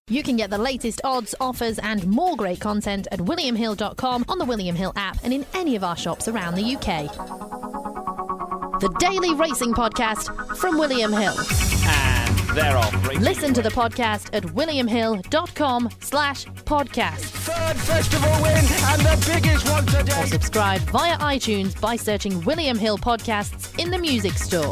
You can get the latest odds, offers and more great content at williamhill.com, on the William Hill app and in any of our shops around the UK. The Daily Racing Podcast from William Hill. And they're off. Listen to the podcast at williamhill.com/podcast. Third festival win and the biggest one today. Or subscribe via iTunes by searching William Hill Podcasts in the music store.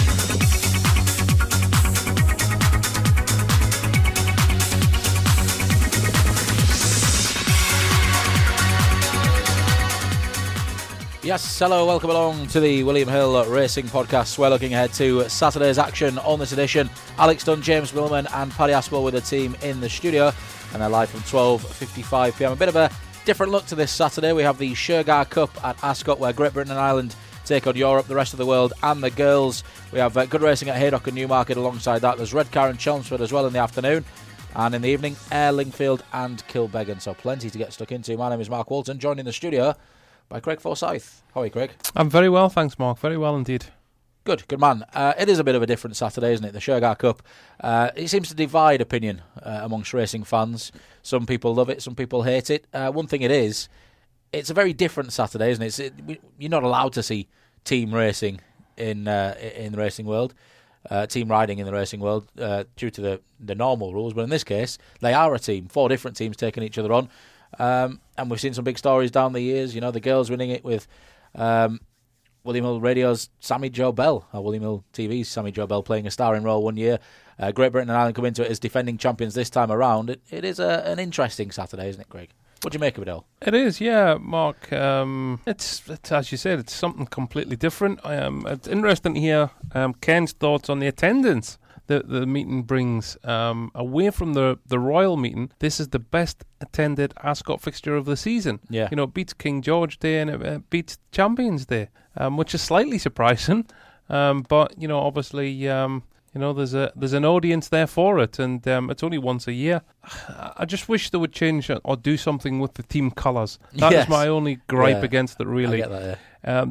Yes, hello, welcome along to the William Hill Racing Podcast. We're looking ahead to Saturday's action on this edition. Alex Dunn, James Millman and Paddy Aspel with the team in the studio, and they're live from 12:55pm. A bit of a different look to this Saturday. We have the Shergar Cup at Ascot, where Great Britain and Ireland take on Europe, the rest of the world and the girls. We have good racing at Haydock and Newmarket alongside that. There's Redcar and Chelmsford as well in the afternoon. And in the evening, Ayr, Lingfield and Kilbeggan. So plenty to get stuck into. My name is Mark Walton, joined in the studio by Craig Forsyth. How are you, Craig? I'm very well, thanks, Mark. Very well indeed. Good man. It is a bit of a different Saturday, isn't it? The Shergar Cup. It seems to divide opinion amongst racing fans. Some people love it, some people hate it. One thing it is, it's a very different Saturday, isn't it? You're not allowed to see team racing in the racing world, team riding in the racing world, due to the normal rules. But in this case, they are a team. 4 different teams taking each other on. And we've seen some big stories down the years. You know, the girls winning it with William Hill Radio's Sammy Jo Bell, or William Hill TV's Sammy Jo Bell playing a starring role one year. Great Britain and Ireland come into it as defending champions this time around. It is an interesting Saturday, isn't it, Craig? What do you make of it all? It is, yeah, Mark. It's as you said, it's something completely different. It's interesting to hear Ken's thoughts on the attendance the meeting brings. Away from the Royal meeting, this is the best attended Ascot fixture of the season. Yeah. You know, it beats King George Day and it beats Champions Day, which is slightly surprising. But, you know, obviously, you know, there's an audience there for it, and it's only once a year. I just wish they would change or do something with the team colours. That is my only gripe against it, really. I get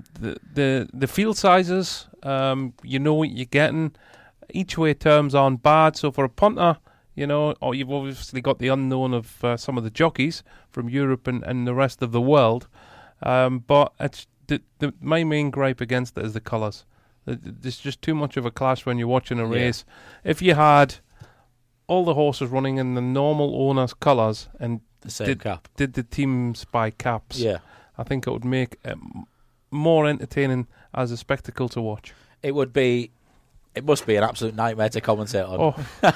that, the field sizes, you know what you're getting. Each way terms aren't bad. So for a punter, you know, or you've obviously got the unknown of some of the jockeys from Europe and the rest of the world. But it's my main gripe against it is the colours. There's just too much of a clash when you're watching a race. If you had all the horses running in the normal owner's colours and the same cap, did the teams by caps, I think it would make it more entertaining as a spectacle to watch. It would be. It must be an absolute nightmare to commentate on.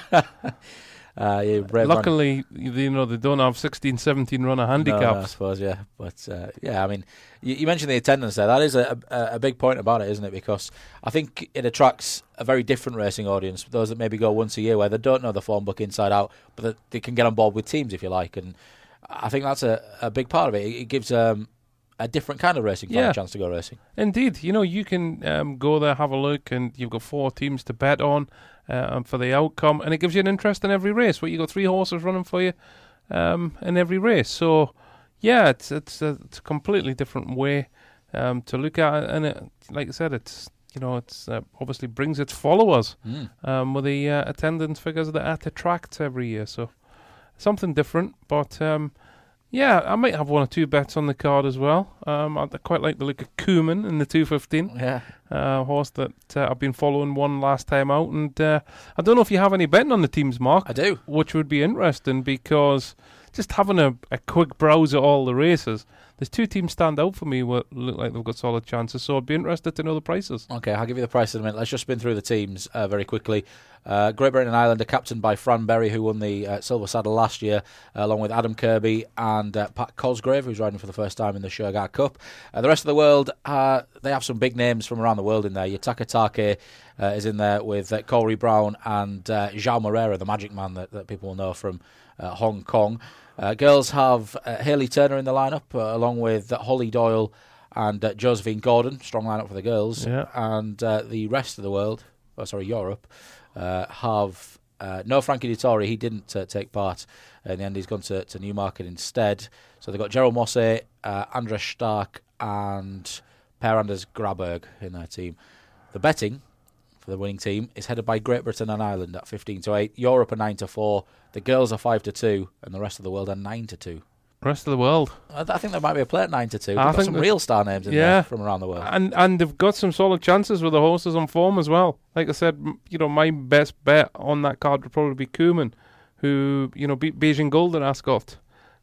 Luckily, you know, they don't have 16, 17 runner handicaps. No, I suppose, yeah. But, I mean, you mentioned the attendance there. That is a big point about it, isn't it? Because I think it attracts a very different racing audience, those that maybe go once a year where they don't know the form book inside out, but that they can get on board with teams, if you like. And I think that's a big part of it. It gives a different kind of racing fan a chance to go racing. Indeed. You know, you can go there, have a look, and you've got 4 teams to bet on for the outcome, and it gives you an interest in every race. You've got 3 horses running for you in every race. So, yeah, it's a completely different way to look at it, and it, like I said, it's obviously brings its followers with the attendance figures that it attracts every year. So, something different, but yeah, I might have 1 or 2 bets on the card as well. I quite like the look of Cooman in the 215. Yeah. Horse that I've been following one last time out. And I don't know if you have any betting on the teams, Mark. I do. Which would be interesting because just having a quick browse at all the races, there's 2 teams stand out for me what look like they've got solid chances. So I'd be interested to know the prices. Okay, I'll give you the prices in a minute. Let's just spin through the teams very quickly. Great Britain and Ireland are captained by Fran Berry, who won the Silver Saddle last year, along with Adam Kirby and Pat Cosgrave, who's riding for the first time in the Shergar Cup. The rest of the world, they have some big names from around the world in there. Yutaka Take is in there with Corey Brown and João Moreira, the Magic Man that people will know from Hong Kong. Girls have Hayley Turner in the lineup, along with Holly Doyle and Josephine Gordon. Strong lineup for the girls. Yeah. And the rest of the world, Europe, have no Frankie Dettori. He didn't take part in the end. He's gone to Newmarket instead. So they've got Gerald Mosse, Andres Stark and Per Anders Graberg in their team. The betting, for the winning team, is headed by Great Britain and Ireland at 15-8. Europe are 9-4. The girls are 5-2, and the rest of the world are 9-2. Rest of the world. I think there might be a play at 9-2. They've I got think some real star names in there from around the world. And they've got some solid chances with the horses on form as well. Like I said, my best bet on that card would probably be Kuman, who, beat Beijing Gold at Ascot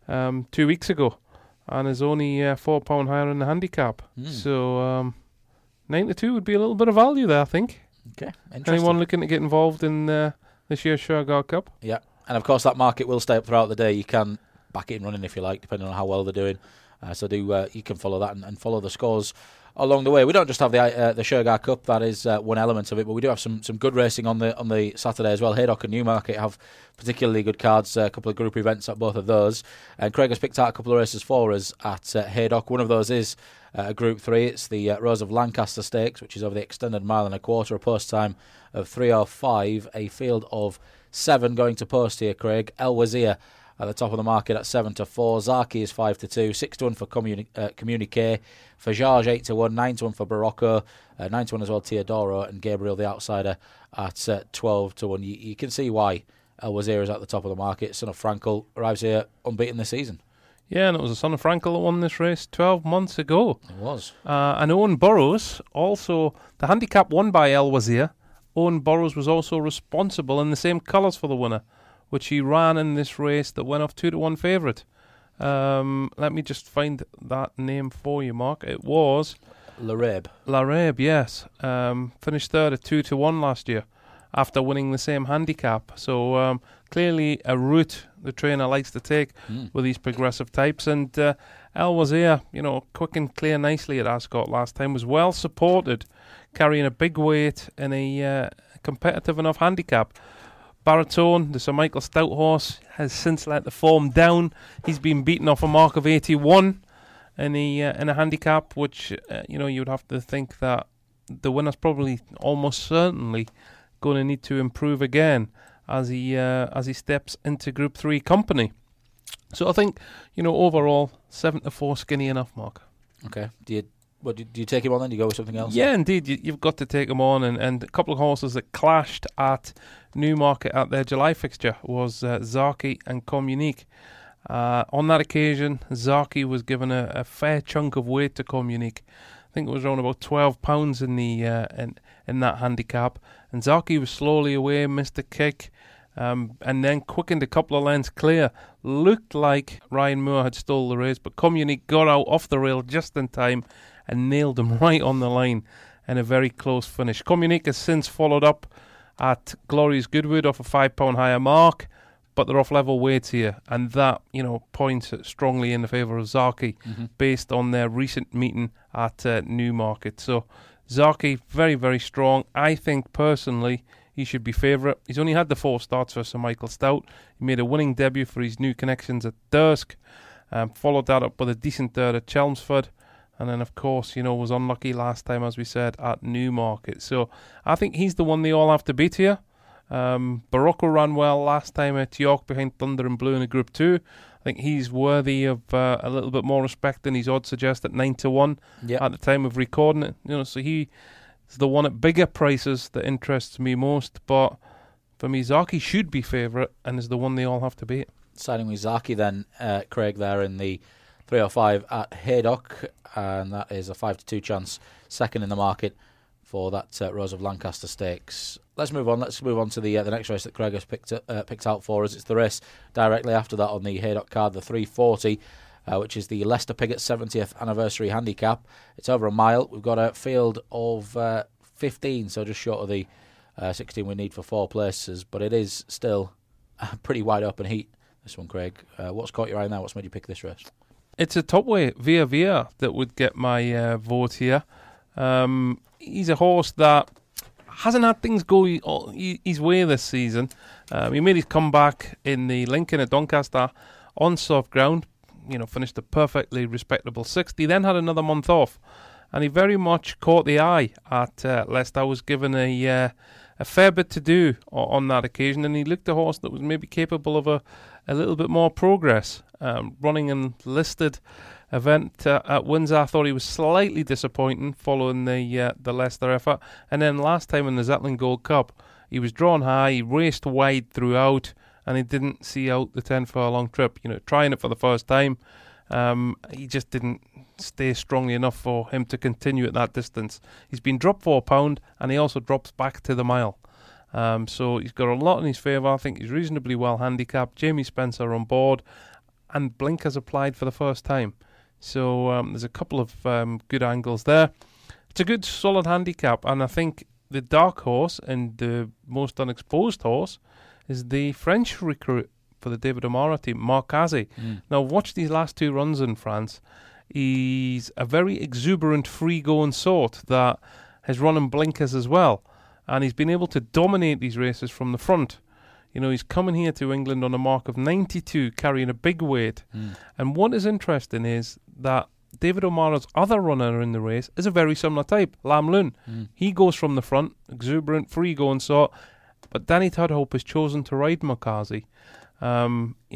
2 weeks ago and is only £4 higher in the handicap. So 9-2 would be a little bit of value there, I think. Okay, interesting. Anyone looking to get involved in this year's Shergar Cup? Yeah, and of course that market will stay up throughout the day. You can back it and running if you like, depending on how well they're doing. So you can follow that and follow the scores along the way. We don't just have the Shergar Cup, that is one element of it, but we do have some good racing on the Saturday as well. Haydock and Newmarket have particularly good cards, a couple of group events at both of those. And Craig has picked out a couple of races for us at Haydock. One of those is Group 3. It's the Rose of Lancaster Stakes, which is over the extended mile and a quarter, a post time of 3:05, a field of 7 going to post here, Craig. El Wazir at the top of the market at 7-4. Zaki is 5-2. 6-1 for Communique. For George 8-1. 9-1 for Barocco. 9-1 as well Teodoro, and Gabriel the outsider at 12-1. You can see why El Wazir is at the top of the market. Son of Frankel arrives here unbeaten this season. Yeah, and it was the Son of Frankel that won this race 12 months ago. It was. And Owen Burrows, also the handicap won by El Wazir. Owen Burrows was also responsible in the same colours for the winner, which he ran in this race that went off 2-1 favourite. Let me just find that name for you, Mark. It was Larabe, yes. Finished third at 2-1 last year after winning the same handicap. So clearly a route the trainer likes to take with these progressive types. And El Wazir, quick and clear nicely at Ascot last time, was well supported, carrying a big weight in a competitive enough handicap. Baritone, the Sir Michael Stout horse, has since let the form down. He's been beaten off a mark of 81 in a handicap, which you would have to think that the winner's probably almost certainly going to need to improve again as he steps into Group 3 company. So I think overall 7-4 skinny enough, Mark. Okay. Do you take him on then? Do you go with something else? Yeah, indeed. You've got to take him on. And a couple of horses that clashed at Newmarket at their July fixture was Zaki and Communique. On that occasion, Zaki was given a fair chunk of weight to Communique. I think it was around about 12 pounds in that handicap. And Zaki was slowly away, missed a kick, and then quickened a couple of lengths clear. Looked like Ryan Moore had stole the race, but Communique got out off the rail just in time and nailed him right on the line in a very close finish. Communique has since followed up at Glorious Goodwood off a £5 higher mark, but they're off level weights here, and that points strongly in the favour of Zaki based on their recent meeting at Newmarket. So Zaki, very, very strong. I think personally he should be favourite. He's only had the 4 starts for Sir Michael Stout. He made a winning debut for his new connections at Dursk, followed that up with a decent third at Chelmsford. And then, of course, was unlucky last time, as we said, at Newmarket. So I think he's the one they all have to beat here. Barocco ran well last time at York behind Thunder and Blue in a Group 2. I think he's worthy of a little bit more respect than his odds suggest at 9-1 at the time of recording it. So he is the one at bigger prices that interests me most. But for me, Zaki should be favourite and is the one they all have to beat. Siding with Zaki then, Craig, there in the 3:05 at Haydock, and that is a 5-2 chance, second in the market for that Rose of Lancaster Stakes. Let's move on to the next race that Craig has picked out for us. It's the race directly after that on the Haydock card, the 3:40, which is the Leicester Piggott 70th anniversary handicap. It's over a mile. We've got a field of 15, so just short of the 16 we need for 4 places, but it is still a pretty wide open heat, this one, Craig. What's caught your eye now? What's made you pick this race? It's a top weight, Via that would get my vote here. He's a horse that hasn't had things go his way this season. He made his comeback in the Lincoln at Doncaster on soft ground. Finished a perfectly respectable 60. Then had another month off, and he very much caught the eye at Leicester. Was given a a fair bit to do on that occasion, and he looked a horse that was maybe capable of a little bit more progress. Running in listed event at Windsor, I thought he was slightly disappointing following the Leicester effort, and then last time in the Zetland Gold Cup, he was drawn high, he raced wide throughout, and he didn't see out the 10 furlong trip. Trying it for the first time, he just didn't stay strongly enough for him to continue at that distance. He's been dropped for £1, and he also drops back to the mile. So he's got a lot in his favour. I think he's reasonably well handicapped. Jamie Spencer on board, and Blinkers applied for the first time. So there's a couple of good angles there. It's a good, solid handicap, and I think the dark horse and the most unexposed horse is the French recruit for the David O'Mara team, Markazi. Now, watch these last 2 runs in France. He's a very exuberant, free-going sort that has run in Blinkers as well, and he's been able to dominate these races from the front. He's coming here to England on a mark of 92, carrying a big weight. And what is interesting is that David O'Mara's other runner in the race is a very similar type, Lam Lun. He goes from the front, exuberant, free-going sort, but Danny Tudhope has chosen to ride Markazi. A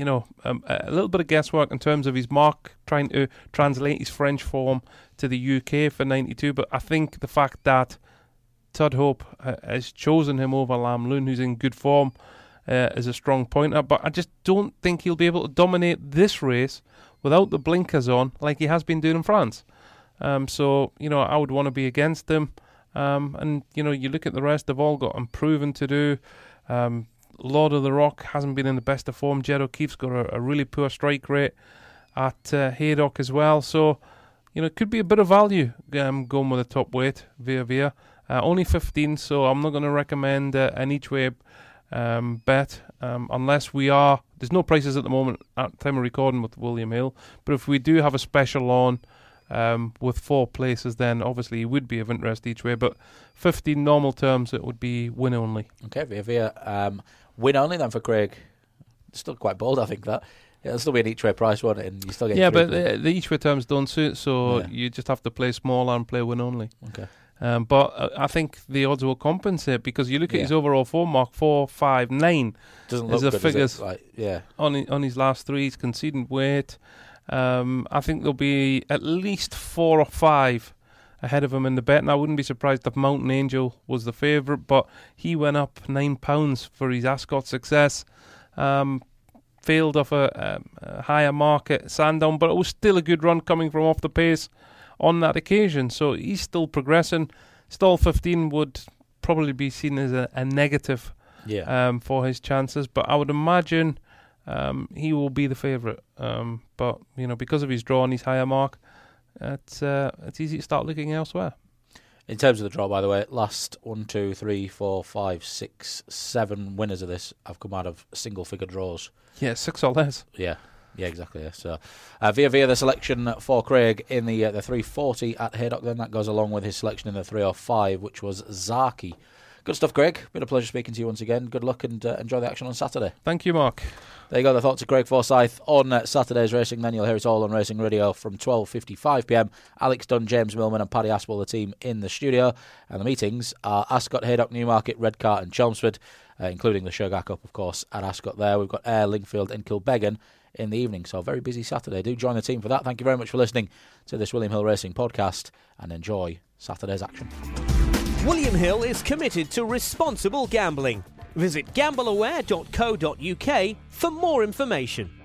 little bit of guesswork in terms of his mark, trying to translate his French form to the UK for 92, but I think the fact that Tudhope has chosen him over Lam Lun, who's in good form, is a strong pointer, but I just don't think he'll be able to dominate this race without the blinkers on like he has been doing in France. So I would want to be against him. And you look at the rest, they've all got improving to do. Lord of the Rock hasn't been in the best of form. Jed O'Keefe's got a really poor strike rate at Haydock as well. So, it could be a bit of value going with a top weight, Via. Only 15, so I'm not going to recommend an each-way bet unless there's no prices at the moment at the time of recording with William Hill, but if we do have a special on with 4 places, then obviously it would be of interest each way, but 15 normal terms, it would be win only. Okay, Via. Win only then for Craig. Still quite bold, I think, that. It'll still be an each way price, won't it? And you still get but the each way terms don't suit, so you just have to play smaller and play win only. Okay. But I think the odds will compensate, because you look at his overall form mark, 4, 5, 9. Doesn't look good, figures does it? on his last 3. He's conceding weight. I think there'll be at least 4 or 5 ahead of him in the bet, and I wouldn't be surprised if Mountain Angel was the favourite, but he went up £9 for his Ascot success. Failed off a higher mark at Sandown, but it was still a good run coming from off the pace on that occasion, so he's still progressing. Stall 15 would probably be seen as a negative for his chances, but I would imagine he will be the favourite. But because of his draw and his higher mark, it's easy to start looking elsewhere. In terms of the draw, by the way, last 1, 2, 3, 4, 5, 6, 7 winners of this have come out of single-figure draws. Yeah, 6 or less. Yeah, exactly. Yeah. So, Via the selection for Craig in the 340 at Haydock. Then that goes along with his selection in the 305, which was Zaki. Good stuff, Craig. Been a pleasure speaking to you once again. Good luck and enjoy the action on Saturday. Thank you, Mark. There you go, the thoughts of Craig Forsyth on Saturday's racing. Then you'll hear it all on Racing Radio from 12:55pm. Alex Dunn, James Millman and Paddy Aspel, the team in the studio. And the meetings are Ascot, Haydock, Newmarket, Redcar and Chelmsford, including the Sugar Cup, of course, at Ascot there. We've got Ayr, Lingfield and Kilbeggan in the evening. So a very busy Saturday. Do join the team for that. Thank you very much for listening to this William Hill Racing podcast, and enjoy Saturday's action. William Hill is committed to responsible gambling. Visit gambleaware.co.uk for more information.